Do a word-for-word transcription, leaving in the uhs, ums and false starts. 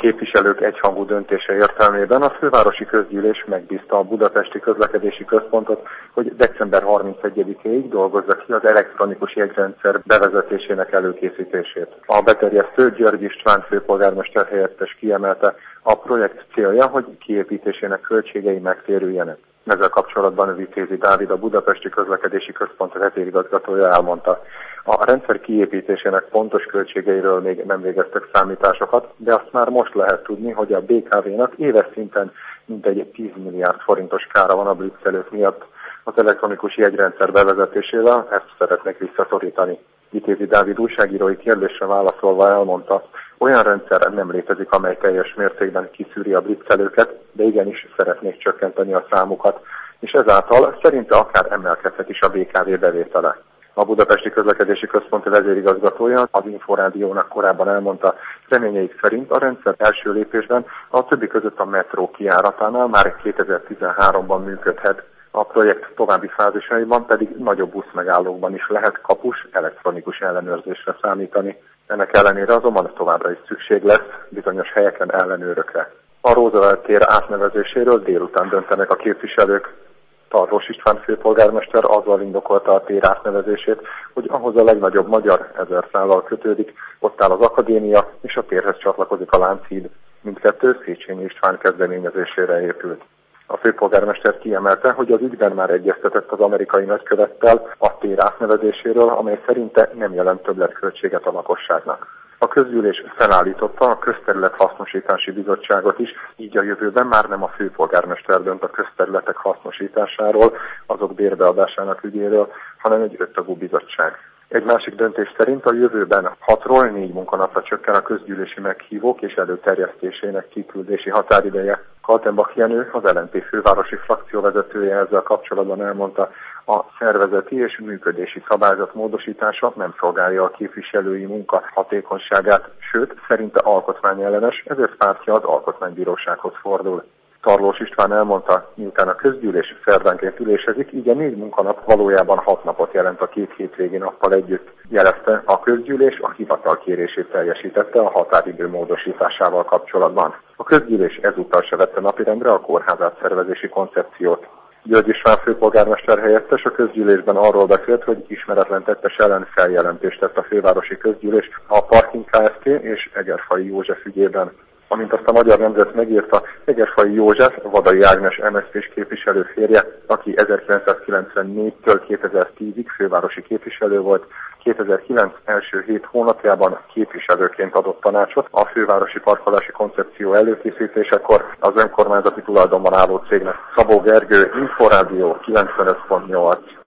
képviselők egyhangú döntése értelmében a fővárosi közgyűlés megbízta a Budapesti Közlekedési Központot, hogy december harmincegyedikéig dolgozza ki az elektronikus jegyrendszer bevezetésének előkészítését. A beterjesztő György István főpolgármester helyettes kiemelte, a projekt célja, hogy kiépítésének költségei megtérüljenek. Ezzel kapcsolatban Vitézi Dávid, a Budapesti Közlekedési Központ vezérigazgatója elmondta, a rendszer kiépítésének pontos költségeiről még nem végeztek számításokat, de azt már most lehet tudni, hogy a bé ká vé-nak éves szinten mintegy tíz milliárd forintos kára van a blitzelők miatt. Az elektronikus jegyrendszer bevezetésével ezt szeretnék visszaszorítani. Vitézi Dávid újságírói kérdésre válaszolva elmondta, olyan rendszer nem létezik, amely teljes mértékben kiszűri a blitzelőket, de igenis szeretnék csökkenteni a számukat, és ezáltal szerinte akár emelkedhet is a bé ká vé bevétele. A Budapesti Közlekedési Központ vezérigazgatója az Inforádiónak korábban elmondta, reményeik szerint a rendszer első lépésben a többi között a metró kijáratánál már kétezer-tizenháromban működhet. A projekt további fázisaiban pedig nagyobb buszmegállókban is lehet kapus elektronikus ellenőrzésre számítani. Ennek ellenére azonban továbbra is szükség lesz bizonyos helyeken ellenőrökre. A Roosevelt tér átnevezéséről délután döntenek a képviselők. Tarlós István főpolgármester azzal indokolta a tér átnevezését, hogy ahhoz a legnagyobb magyar ezer szállal kötődik, ott áll az akadémia, és a térhez csatlakozik a Lánchíd. Mindkettő Széchenyi István kezdeményezésére épült. A főpolgármester kiemelte, hogy az ügyben már egyeztetett az amerikai nagykövettel a tér átnevezéséről, amely szerinte nem jelent többletköltséget a lakosságnak. A közgyűlés felállította a közterület hasznosítási bizottságot is, így a jövőben már nem a főpolgármester dönt a közterületek hasznosításáról, azok bérbeadásának ügyéről, hanem egy öttagú bizottság. Egy másik döntés szerint a jövőben hatról négy munkanapra csökken a közgyűlési meghívók és előterjesztésének kiküldési határideje. Kaltenbach Jenő, az el en pé fővárosi frakcióvezetője ezzel kapcsolatban elmondta, a szervezeti és működési szabályzat módosítása nem szolgálja a képviselői munka hatékonyságát, sőt, szerinte alkotmányellenes, ezért pártja az Alkotmánybírósághoz fordul. Tarlós István elmondta, miután a közgyűlés szerdánként ülésezik, így a négy munkanap valójában hat napot jelent a két hétvégi nappal együtt. Jelezte, a közgyűlés a hivatal kérését teljesítette a határidő módosításával kapcsolatban. A közgyűlés ezúttal se vette napirendre a kórházát szervezési koncepciót. György István főpolgármester helyettes a közgyűlésben arról beszélt, hogy ismeretlen tettes ellen feljelentést tett a fővárosi közgyűlés a Parking Kft. És Egerfalli József ügyében. Amint azt a Magyar Nemzet megírta, Egerfalli József, Vadai Ágnes em es zé pés képviselő férje, aki ezerkilencszázkilencvennégytől kétezer-tízig fővárosi képviselő volt, kétezer-kilenc első hét hónapjában képviselőként adott tanácsot a fővárosi parkolási koncepció előkészítésekor az önkormányzati tulajdonban álló cégnek. Szabó Gergő, Inforádió kilencvenöt pont nyolc.